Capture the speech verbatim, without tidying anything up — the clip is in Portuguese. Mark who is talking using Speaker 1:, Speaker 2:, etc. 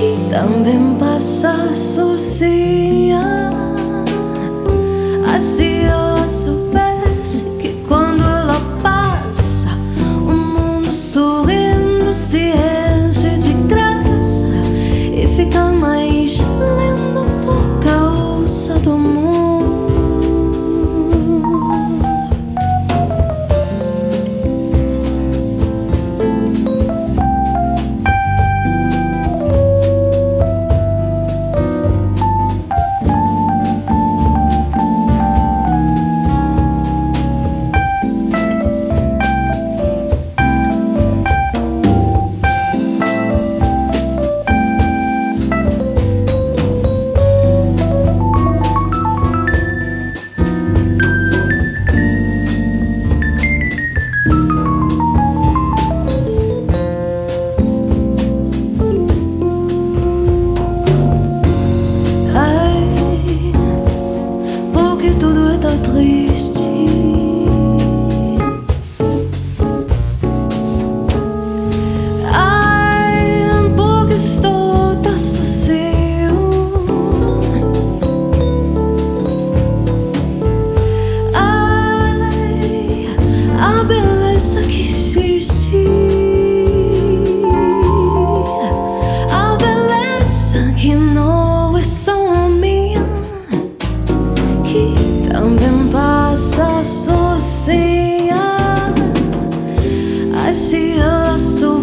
Speaker 1: também passa sozinha. Se ela soubesse que quando ela passa, o mundo sorrindo se enche de graça e fica mais lindo por causa do amor. Tudo é tão triste. Ai, porque estou tão sozinho. Ai, a beleza que existe, a beleza que não é só minha, que também passa sozinha. Ai, se ela soubesse